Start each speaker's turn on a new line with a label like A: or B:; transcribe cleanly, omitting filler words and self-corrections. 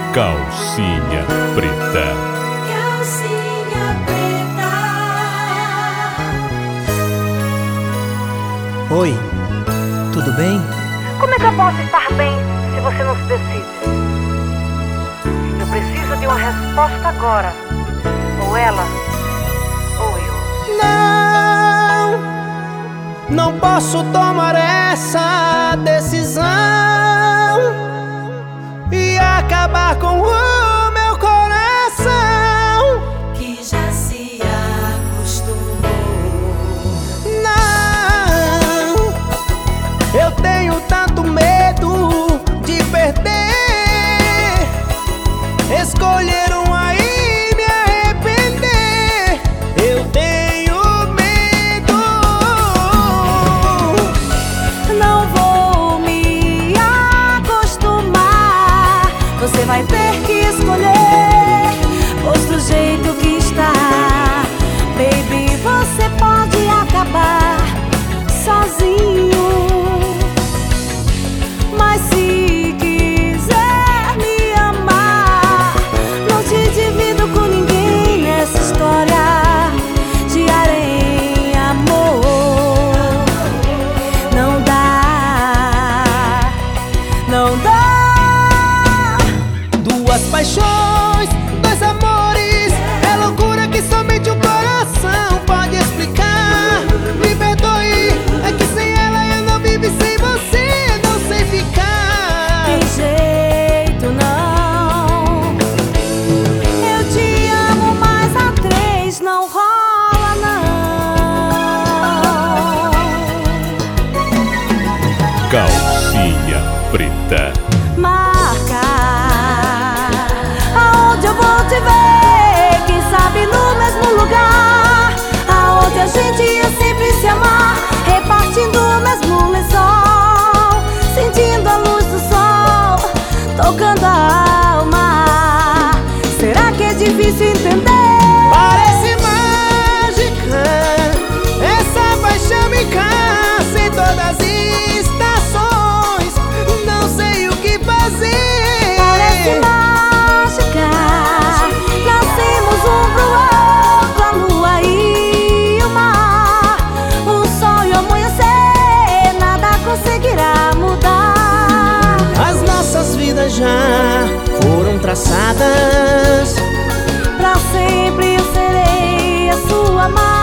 A: Calcinha preta.
B: Calcinha preta.
C: Oi, tudo bem?
D: Como é que eu posso estar bem se você não se decide? Eu preciso de uma resposta agora. Ou ela, ou eu.
C: Não posso tomar essa decisão e acabar com o meu coração,
B: Que já se acostumou.
C: Não, eu tenho tanto medo de perder, escolher um aí me arrepender. Eu tenho medo.
B: Não vou me acostumar. Você vai ter que escolher, pois do jeito que está, baby, você pode acabar sozinho. Mas se quiser me amar, não te divido com ninguém nessa história de areia, amor. Não dá, não dá.
C: Duas paixões, dois amores, é loucura que somente o coração pode explicar. Me perdoe, é que sem ela eu não vivo e sem você não sei ficar.
B: Tem jeito não. Eu te amo, mas a três não rola não.
A: Calcinha preta.
B: Marca aonde eu vou te ver, quem sabe no mesmo lugar, aonde a gente ia sempre se amar, repartindo o mesmo lençol, sentindo a luz do sol, tocando a alma. Será que é difícil entender?
C: Parece mágica, essa paixão me cansa em todas as estações, não sei o que fazer.
B: Parece mágica, nascemos um pro outro, a lua e o mar, o sol e o amanhecer, nada conseguirá mudar.
C: As nossas vidas já foram traçadas,
B: Pra sempre eu serei a sua amada.